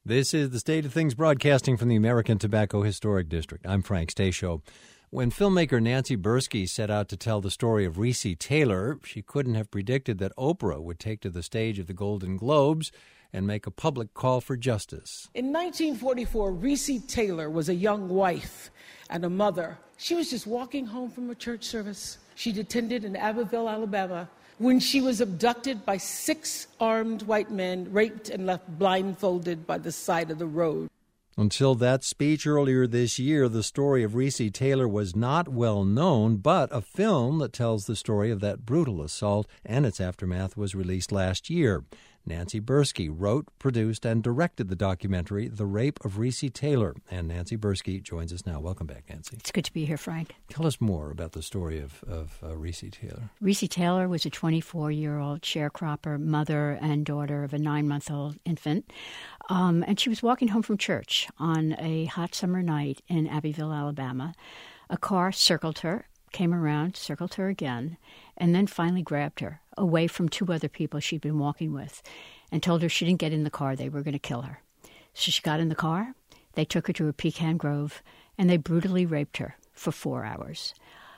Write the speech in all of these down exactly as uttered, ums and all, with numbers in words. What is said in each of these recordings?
This is the State of Things broadcasting from the American Tobacco Historic District. I'm Frank Stasio. When filmmaker Nancy Bursky set out to tell the story of Recy Taylor, she couldn't have predicted that Oprah would take to the stage of the Golden Globes and make a public call for justice. In nineteen forty-four, Recy Taylor was a young wife and a mother. She was just walking home from a church service she'd attended in Abbeville, Alabama, when she was abducted by six armed white men, raped and left blindfolded by the side of the road. Until that speech earlier this year, the story of Recy Taylor was not well known, but a film that tells the story of that brutal assault and its aftermath was released last year. Nancy Bursky wrote, produced, and directed the documentary The Rape of Recy Taylor. And Nancy Bursky joins us now. Welcome back, Nancy. It's good to be here, Frank. Tell us more about the story of, of uh, Recy Taylor. Recy Taylor was a twenty-four-year-old sharecropper, mother and daughter of a nine-month-old infant. Um, and she was walking home from church on a hot summer night in Abbeville, Alabama. A car circled her, came around, circled her again, and then finally grabbed her away from two other people she'd been walking with and told her she didn't get in the car, they were going to kill her. So she got in the car, they took her to a pecan grove, and they brutally raped her for four hours.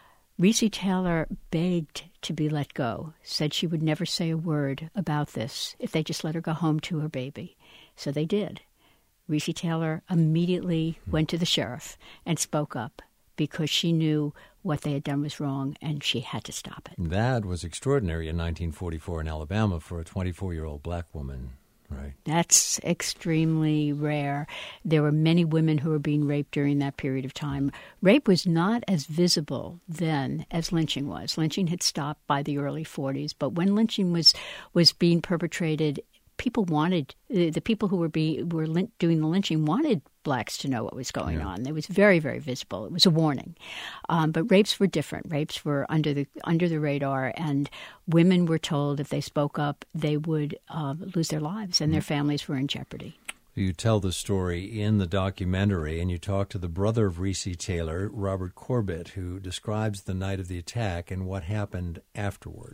Recy Taylor begged to be let go, said she would never say a word about this if they just let her go home to her baby. So they did. Recy Taylor immediately went to the sheriff and spoke up because she knew what they had done was wrong and she had to stop it. That was extraordinary in nineteen forty-four in Alabama for a twenty-four-year-old black woman, right? That's extremely rare. There were many women who were being raped during that period of time. Rape was not as visible then as lynching was. Lynching had stopped by the early forties, but when lynching was, was being perpetrated, people wanted, the people who were be, were lyn- doing the lynching wanted blacks to know what was going yeah. on. It was very, very visible. It was a warning. Um, but rapes were different. Rapes were under the under the radar, and women were told if they spoke up, they would uh, lose their lives, and their families were in jeopardy. You tell the story in the documentary, and you talk to the brother of Recy Taylor, Robert Corbett, who describes the night of the attack and what happened afterward.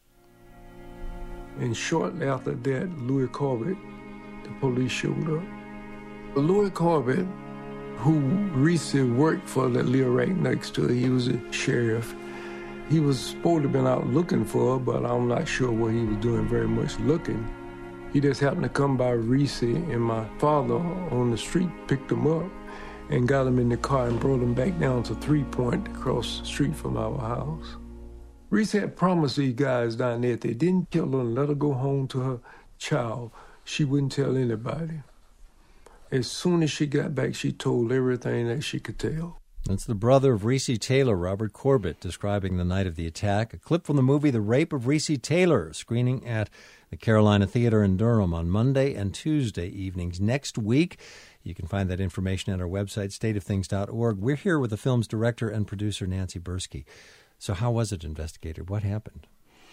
And shortly after that, Louis Corbett, the police showed up. Louis Corbett, who Recy worked for, that lived right next to her, he was a sheriff. He was supposed to have been out looking for her, but I'm not sure what he was doing very much looking. He just happened to come by Recy, and my father on the street picked him up and got him in the car and brought him back down to Three Point across the street from our house. Recy had promised these guys down there if they didn't kill her and let her go home to her child, she wouldn't tell anybody. As soon as she got back, she told everything that she could tell. That's the brother of Recy Taylor, Robert Corbett, describing the night of the attack. A clip from the movie The Rape of Recy Taylor, screening at the Carolina Theater in Durham on Monday and Tuesday evenings next week. You can find that information at our website, state of things dot org. We're here with the film's director and producer, Nancy Bursky. So how was it investigated? What happened?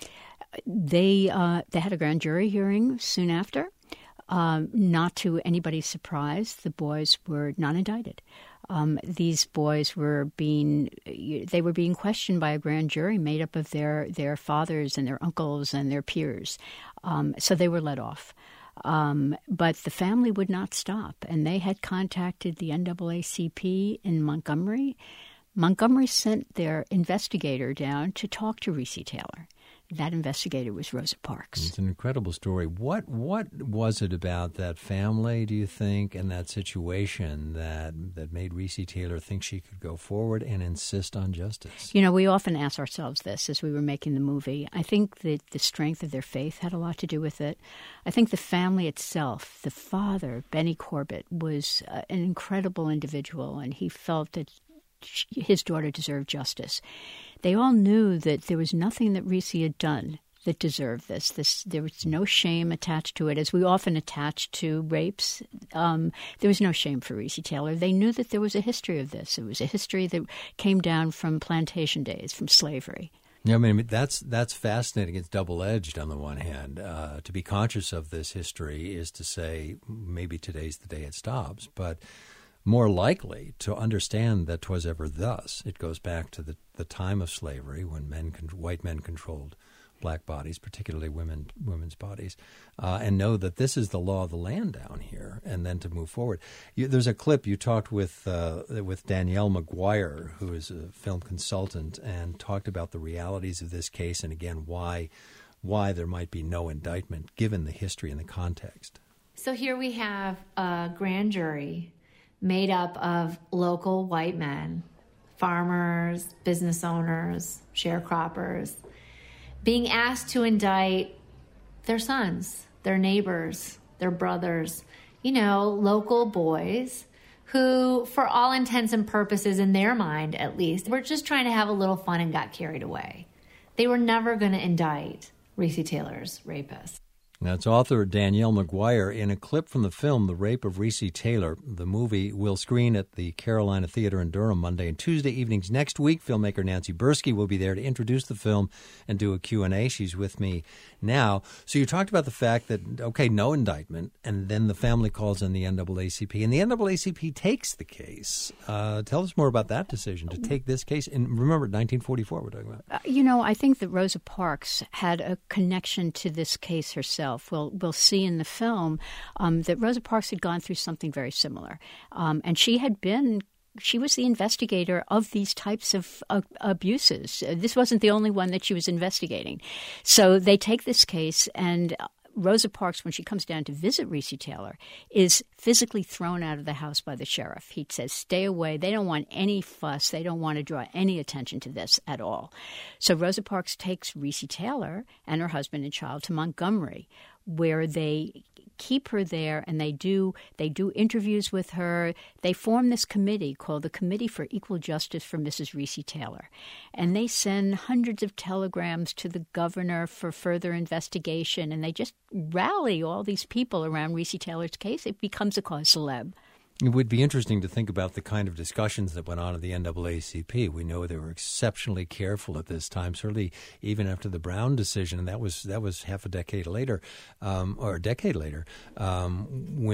They uh, they had a grand jury hearing soon after. Um, not to anybody's surprise, the boys were not indicted. Um, these boys were being they were being questioned by a grand jury made up of their their fathers and their uncles and their peers. Um, so they were let off. Um, but the family would not stop, and they had contacted the N double A C P in Montgomery. Montgomery sent their investigator down to talk to Recy Taylor. That investigator was Rosa Parks. It's an incredible story. What what was it about that family, do you think, and that situation that that made Recy Taylor think she could go forward and insist on justice? You know, we often ask ourselves this as we were making the movie. I think that the strength of their faith had a lot to do with it. I think the family itself, the father, Benny Corbett, was uh, an incredible individual, and he felt that his daughter deserved justice. They all knew that there was nothing that Recy had done that deserved this. This there was no shame attached to it, as we often attach to rapes. Um, there was no shame for Recy Taylor. They knew that there was a history of this. It was a history that came down from plantation days, from slavery. Yeah, I mean, that's that's fascinating. It's double-edged on the one hand. Uh, to be conscious of this history is to say maybe today's the day it stops, but more likely to understand that 'twas ever thus. It goes back to the, the time of slavery when men, white men controlled black bodies, particularly women women's bodies, uh, and know that this is the law of the land down here, and then to move forward. You, there's a clip you talked with uh, with Danielle McGuire, who is a film consultant, and talked about the realities of this case, and again why why there might be no indictment given the history and the context. So here we have a grand jury made up of local white men, farmers, business owners, sharecroppers, being asked to indict their sons, their neighbors, their brothers, you know, local boys who, for all intents and purposes, in their mind at least, were just trying to have a little fun and got carried away. They were never going to indict Recy Taylor's rapist. That's author Danielle McGuire. In a clip from the film The Rape of Recy Taylor, the movie will screen at the Carolina Theater in Durham Monday and Tuesday evenings next week. Filmmaker Nancy Bursky will be there to introduce the film and do a Q and A. She's with me now. So you talked about the fact that, okay, no indictment, and then the family calls in the N double A C P, and the N double A C P takes the case. Uh, tell us more about that decision to take this case. And remember, nineteen forty-four we're talking about. Uh, you know, I think that Rosa Parks had a connection to this case herself. We'll, we'll see in the film um, that Rosa Parks had gone through something very similar. Um, and she had been, she was the investigator of these types of uh, abuses. Uh, this wasn't the only one that she was investigating. So they take this case, and Rosa Parks, when she comes down to visit Recy Taylor, is physically thrown out of the house by the sheriff. He says, stay away. They don't want any fuss. They don't want to draw any attention to this at all. So Rosa Parks takes Recy Taylor and her husband and child to Montgomery, where they keep her there, and they do they do interviews with her. They form this committee called the Committee for Equal Justice for Missus Recy Taylor, and they send hundreds of telegrams to the governor for further investigation, and they just rally all these people around Recy Taylor's case. It becomes a cause célèbre. It would be interesting to think about the kind of discussions that went on at the N double A C P. We know they were exceptionally careful at this time, certainly even after the Brown decision, and that was that was half a decade later, um, or a decade later, um,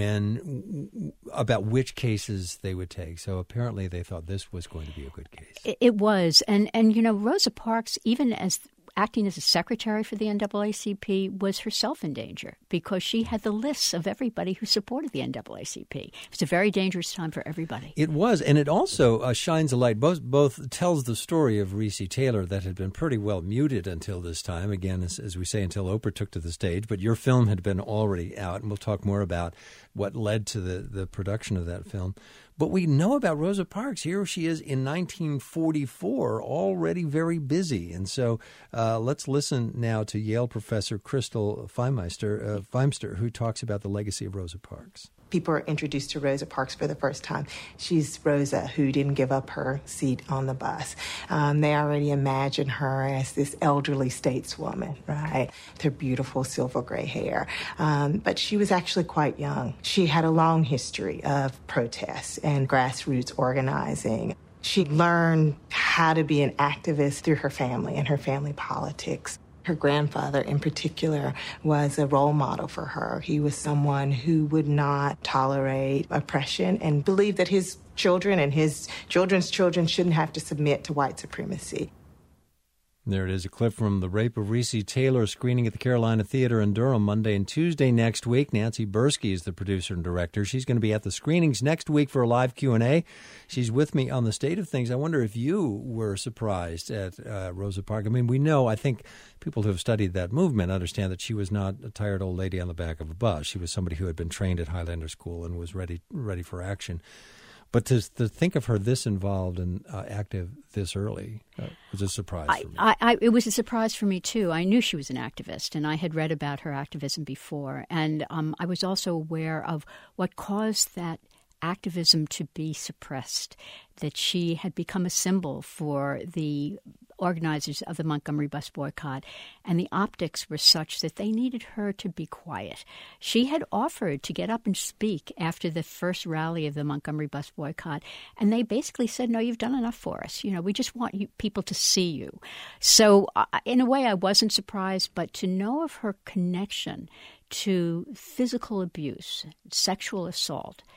when about which cases they would take. So apparently they thought this was going to be a good case. It, it was, and and you know, Rosa Parks, even as acting as a secretary for the N double A C P, was herself in danger because she had the lists of everybody who supported the N double A C P. It was a very dangerous time for everybody. It was, and it also uh, shines a light, both, both tells the story of Recy Taylor that had been pretty well muted until this time, again, as, as we say, until Oprah took to the stage, but your film had been already out, and we'll talk more about what led to the, the production of that film. But we know about Rosa Parks. Here she is in nineteen forty-four, already very busy. And so uh, let's listen now to Yale professor Crystal Feimeister, uh, Feimster, who talks about the legacy of Rosa Parks. People are introduced to Rosa Parks for the first time. She's Rosa, who didn't give up her seat on the bus. Um, they already imagine her as this elderly stateswoman, right, with her beautiful silver gray hair. Um, but she was actually quite young. She had a long history of protests and grassroots organizing. She learned how to be an activist through her family and her family politics. Her grandfather, in particular, was a role model for her. He was someone who would not tolerate oppression and believed that his children and his children's children shouldn't have to submit to white supremacy. There it is, a clip from The Rape of Recy Taylor, screening at the Carolina Theater in Durham Monday and Tuesday next week. Nancy Bursky is the producer and director. She's going to be at the screenings next week for a live Q and A. She's with me on the state of things. I wonder if you were surprised at uh, Rosa Parks. I mean, we know, I think people who have studied that movement understand that she was not a tired old lady on the back of a bus. She was somebody who had been trained at Highlander School and was ready ready for action. But to, to think of her this involved and uh, active this early uh, was a surprise I, for me. I, I, it was a surprise for me, too. I knew she was an activist, and I had read about her activism before. And um, I was also aware of what caused that activism to be suppressed, that she had become a symbol for the organizers of the Montgomery bus boycott, and the optics were such that they needed her to be quiet. She had offered to get up and speak after the first rally of the Montgomery bus boycott, and they basically said, no, you've done enough for us. You know, we just want you, people to see you. So uh, in a way, I wasn't surprised, but to know of her connection to physical abuse, sexual assault,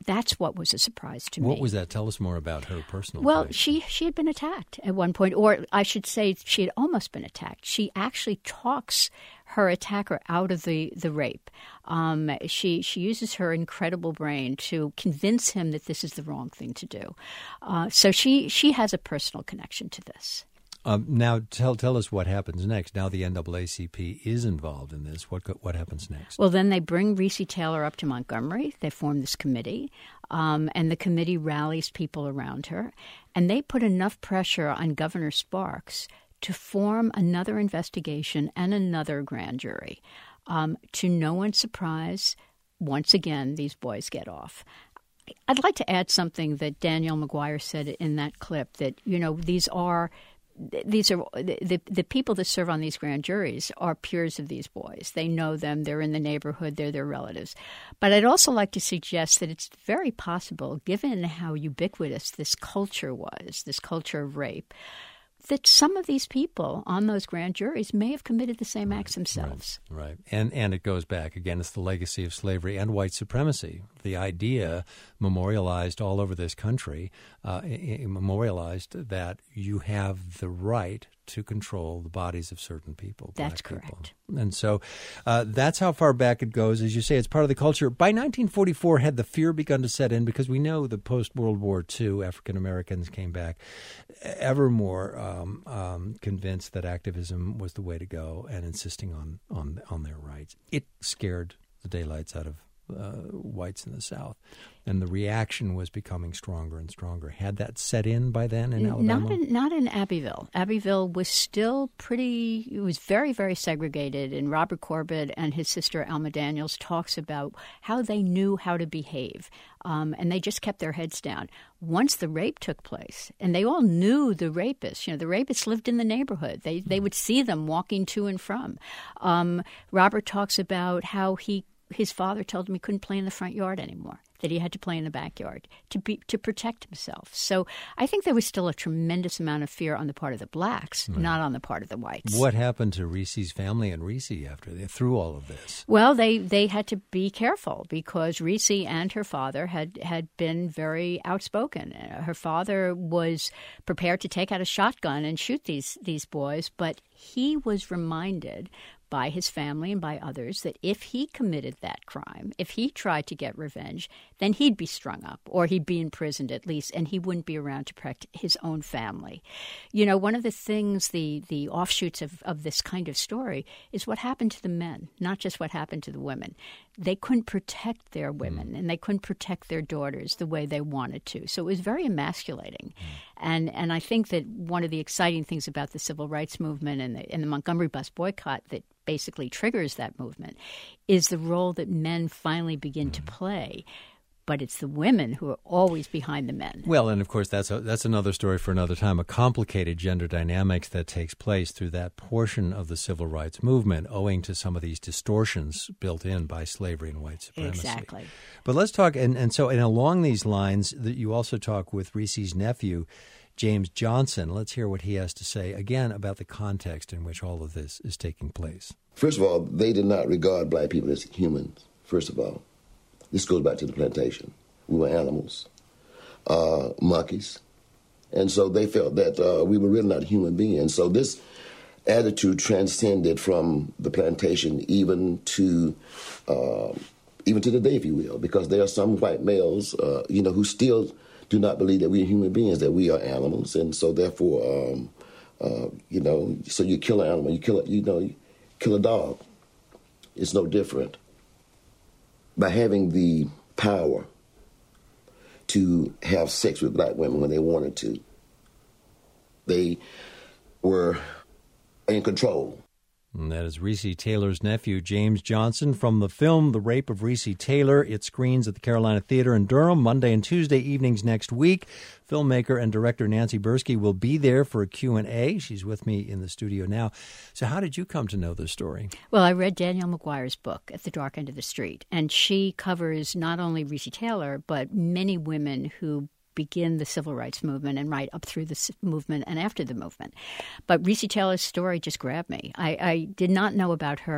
That's what was a surprise to me. What was that? Tell us more about her personal Well, life. she, she had been attacked at one point, or I should say she had almost been attacked. She actually talks her attacker out of the, the rape. Um, she she uses her incredible brain to convince him that this is the wrong thing to do. Uh, so she, she has a personal connection to this. Um, now, tell tell us what happens next. Now the N double A C P is involved in this. What what happens next? Well, then they bring Recy Taylor up to Montgomery. They form this committee, um, and the committee rallies people around her. And they put enough pressure on Governor Sparks to form another investigation and another grand jury. Um, to no one's surprise, once again, these boys get off. I'd like to add something that Danielle McGuire said in that clip, that, you know, these are... These are the the people that serve on these grand juries are peers of these boys. They know them. They're in the neighborhood. They're their relatives. But I'd also like to suggest that it's very possible, given how ubiquitous this culture was, this culture of rape, that some of these people on those grand juries may have committed the same acts themselves. Right, right. And and it goes back, again, it's the legacy of slavery and white supremacy. The idea memorialized all over this country, uh, memorialized that you have the right to control the bodies of certain people. That's black people. correct. And so uh, that's how far back it goes. As you say, it's part of the culture. By nineteen forty-four, had the fear begun to set in? Because we know the post-World War Two African Americans came back ever more um, um, convinced that activism was the way to go and insisting on, on, on their rights. It scared the daylights out of Uh, whites in the South, and the reaction was becoming stronger and stronger. Had that set in by then in Alabama? Not in, not in Abbeville. Abbeville was still pretty, it was very, very segregated, and Robert Corbett and his sister Alma Daniels talks about how they knew how to behave, um, and they just kept their heads down. Once the rape took place, and they all knew the rapists, you know, the rapists lived in the neighborhood. They, they would see them walking to and from. Um, Robert talks about how he his father told him he couldn't play in the front yard anymore, that he had to play in the backyard to be to protect himself. So I think there was still a tremendous amount of fear on the part of the blacks, right, not on the part of the whites. What happened to Recy's family and Recy after they through all of this? Well, they, they had to be careful because Recy and her father had, had been very outspoken. Her father was prepared to take out a shotgun and shoot these these boys, but he was reminded by his family and by others that if he committed that crime, if he tried to get revenge, then he'd be strung up or he'd be imprisoned at least, and he wouldn't be around to protect his own family. You know, one of the things, the, the offshoots of, of this kind of story is what happened to the men, not just what happened to the women. They couldn't protect their women mm. and they couldn't protect their daughters the way they wanted to. So it was very emasculating. Mm. And and I think that one of the exciting things about the civil rights movement and the, and the Montgomery bus boycott that basically triggers that movement is the role that men finally begin mm. to play. But it's the women who are always behind the men. Well, and of course, that's a, that's another story for another time, a complicated gender dynamics that takes place through that portion of the civil rights movement, owing to some of these distortions built in by slavery and white supremacy. Exactly. But let's talk, and, and so and along these lines, that you also talk with Recy's nephew, James Johnson. Let's hear what he has to say, again, about the context in which all of this is taking place. First of all, they did not regard black people as humans, first of all. This goes back to the plantation. We were animals, uh, monkeys. And so they felt that uh, we were really not human beings. So this attitude transcended from the plantation even to uh, even to the day, if you will, because there are some white males, uh, you know, who still do not believe that we are human beings, that we are animals. And so therefore, um, uh, you know, so you kill an animal, you kill a, you know, you kill a dog. It's no different. By having the power to have sex with black women when they wanted to, they were in control. And that is Recy Taylor's nephew, James Johnson, from the film The Rape of Recy Taylor. It screens at the Carolina Theater in Durham Monday and Tuesday evenings next week. Filmmaker and director Nancy Bursky will be there for a Q and A. She's with me in the studio now. So how did you come to know this story? Well, I read Danielle McGuire's book, At the Dark End of the Street, and she covers not only Recy Taylor, but many women who begin the civil rights movement and right up through the movement and after the movement. But Recy Taylor's story just grabbed me. I, I did not know about her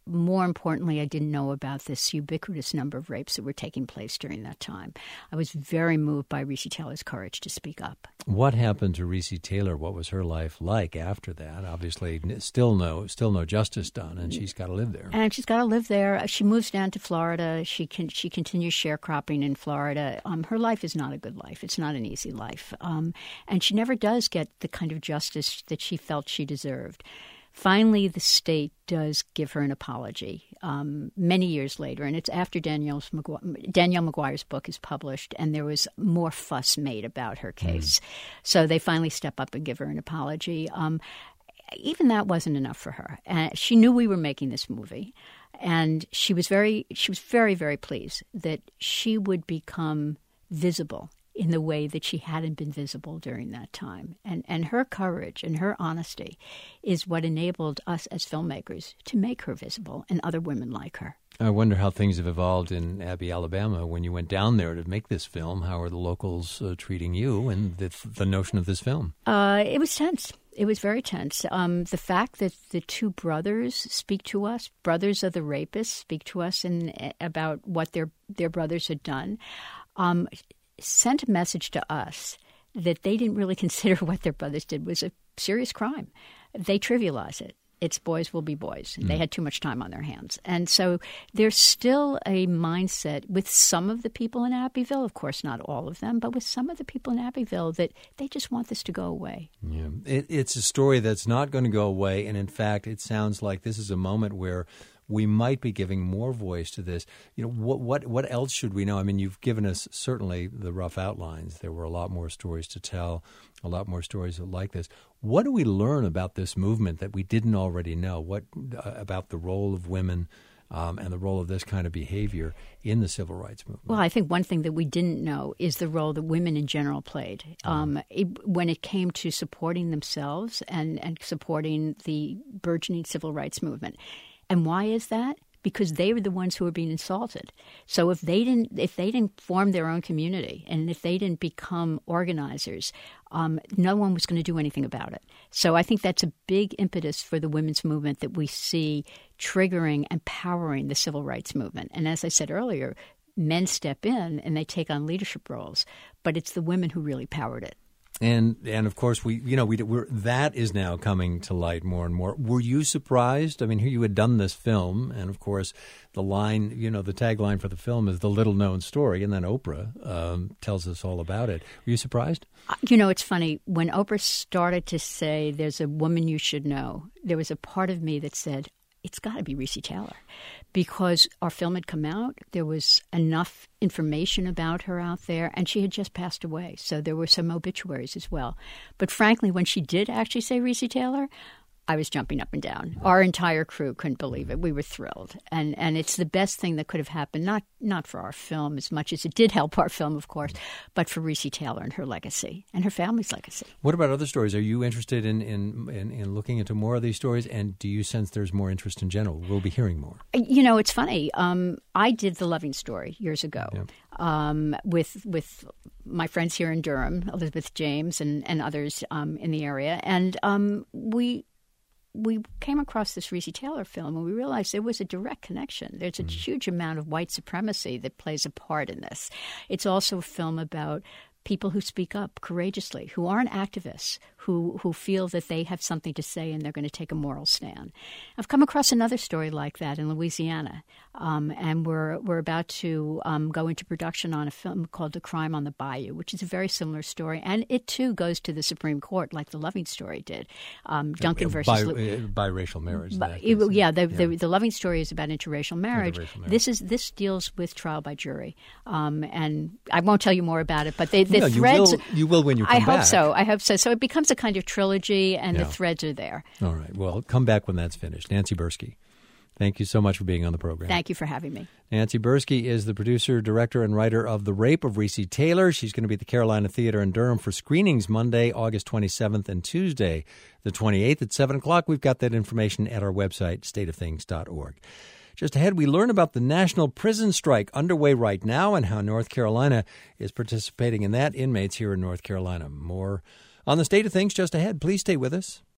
more importantly, I didn't know about this ubiquitous number of rapes that were taking place during that time. I was very moved by Recy Taylor's courage to speak up. What happened to Recy Taylor? What was her life like after that? Obviously, still no, still no justice done, and she's got to live there. And she's got to live there. She moves down to Florida. She can she continues sharecropping in Florida. Um, her life is not a good life. It's not an easy life, um, and she never does get the kind of justice that she felt she deserved. Finally, the state does give her an apology um, many years later, and it's after Danielle's McGu- Danielle McGuire's book is published, and there was more fuss made about her case. Mm. So they finally step up and give her an apology. Um, even that wasn't enough for her. Uh, she knew we were making this movie, and she was very, she was very, very pleased that she would become visible in the way that she hadn't been visible during that time. And and her courage and her honesty is what enabled us as filmmakers to make her visible and other women like her. I wonder how things have evolved in Abby, Alabama. When you went down there to make this film, how are the locals uh, treating you and the, the notion of this film? Uh, it was tense. It was very tense. Um, the fact that the two brothers speak to us, brothers of the rapists, speak to us in, about what their, their brothers had done, um, sent a message to us that they didn't really consider what their brothers did was a serious crime. They trivialize it. It's boys will be boys. Mm. They had too much time on their hands. And so there's still a mindset with some of the people in Abbeville, of course not all of them, but with some of the people in Abbeville that they just want this to go away. Yeah, it, it's a story that's not going to go away. And in fact, it sounds like this is a moment where we might be giving more voice to this. You know, what what what else should we know? I mean, you've given us certainly the rough outlines. There were a lot more stories to tell, a lot more stories like this. What do we learn about this movement that we didn't already know? What uh, about the role of women um, and the role of this kind of behavior in the civil rights movement? Well, I think one thing that we didn't know is the role that women in general played mm. um, it, when it came to supporting themselves and, and supporting the burgeoning civil rights movement. And why is that? Because they were the ones who were being insulted. So if they didn't, if they didn't form their own community, and if they didn't become organizers, um, no one was going to do anything about it. So I think that's a big impetus for the women's movement that we see triggering and powering the civil rights movement. And as I said earlier, men step in and they take on leadership roles, but it's the women who really powered it. And and of course we you know we we're, that is now coming to light more and more. Were you surprised? I mean, here you had done this film, and of course the line, you know, the tagline for the film is the little known story, and then Oprah um, tells us all about it. Were you surprised? You know, it's funny when Oprah started to say, "There's a woman you should know." There was a part of me that said, it's got to be Recy Taylor, because our film had come out. There was enough information about her out there, and she had just passed away. So there were some obituaries as well. But frankly, when she did actually say Recy Taylor, I was jumping up and down. Our entire crew couldn't believe it. We were thrilled. And and it's the best thing that could have happened, not not for our film as much as it did help our film, of course, but for Recy Taylor and her legacy and her family's legacy. What about other stories? Are you interested in, in, in, in looking into more of these stories? And do you sense there's more interest in general? We'll be hearing more. You know, it's funny. Um, I did The Loving Story years ago yeah. um, with with my friends here in Durham, Elizabeth James and, and others um, in the area. And um, we... we came across this Recy Taylor film and we realized there was a direct connection. There's a mm. huge amount of white supremacy that plays a part in this. It's also a film about people who speak up courageously, who aren't activists, who who feel that they have something to say and they're going to take a moral stand. I've come across another story like that in Louisiana, um, and we're we're about to um, go into production on a film called The Crime on the Bayou, which is a very similar story, and it too goes to the Supreme Court like The Loving Story did. Um, Duncan versus Bi- uh, biracial marriage. Bi- it, yeah, the, yeah. The, the Loving Story is about interracial marriage. Interracial marriage. This is this deals with trial by jury, um, and I won't tell you more about it, but they. The no, threads, you, will, you will when you come I back. hope so. I hope so. So it becomes a kind of trilogy, and yeah. the threads are there. All right. Well, come back when that's finished. Nancy Bursky, thank you so much for being on the program. Thank you for having me. Nancy Bursky is the producer, director, and writer of The Rape of Recy Taylor. She's going to be at the Carolina Theater in Durham for screenings Monday, August twenty-seventh, and Tuesday, the twenty-eighth at seven o'clock. We've got that information at our website, state of things dot org. Just ahead, we learn about the national prison strike underway right now and how North Carolina is participating in that. Inmates here in North Carolina. More on the State of Things just ahead. Please stay with us.